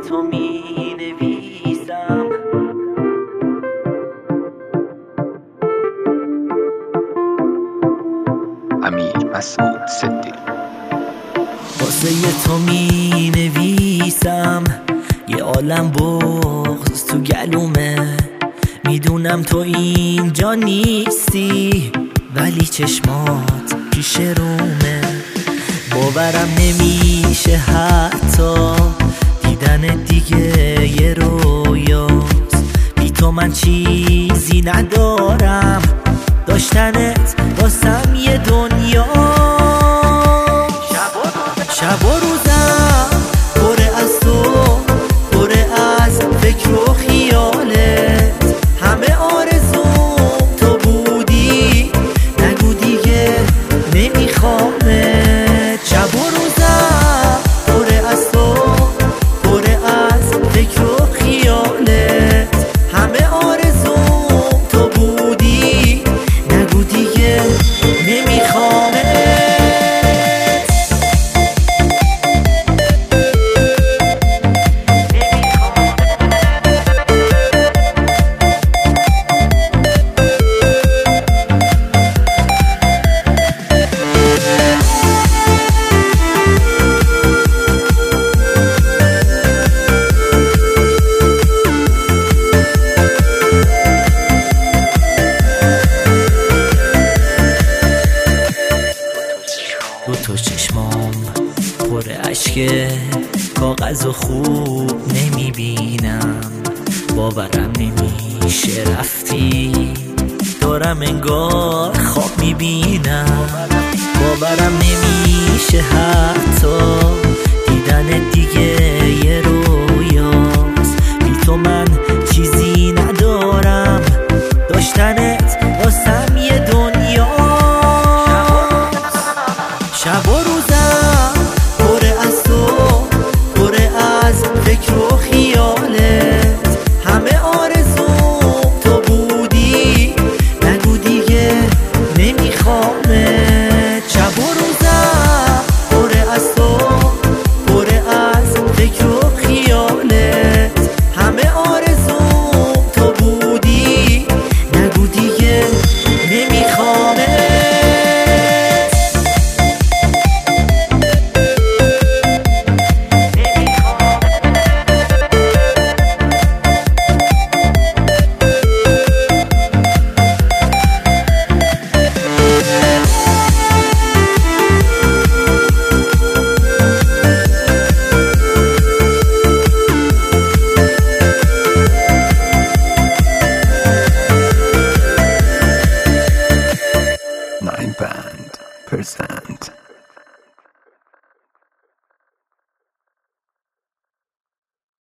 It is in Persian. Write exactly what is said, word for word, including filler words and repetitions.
تو می نویسم. امیر مسعود صدیقی. واسه تو می نویسم یه عالم بغض تو گلومه. میدونم تو اینجا نیستی ولی چشمات پیش رومه. باورم نمیشه حتی دیدن دیگه یه رویاست. بی تو من چیزی ندارم، داشتنت واسم یه دنیا. شب و روزم پره از تو، پره از فکر و خیالت. همه آرزوم تو بودی، نگو دیگه نمیخوامت. شب و روزم پره از تو، پره از فکر و خیالت. همه آرزوم تو بودی، نگو دیگه نمیخوامت. دو تا چشمام پر اشکه، کاغذ و خوب نمیبینم. باورم نمیشه رفتی، دارم انگار خواب میبینم. باورم نمیشه حتی دیدن دیگه یه رویاست. بی تو من چیزی ندارم، داشتنت واسم یه دنیا. شب و روزم پره از تو، پره از فکر و خیالت. همه آرزوم تو بودی، نگو دیگه نمیخوامت. شب و روزم پره از تو، پره از فکر و خیالت. همه آرزوم تو بودی، نگو دیگه نمیخوامت. nine band percent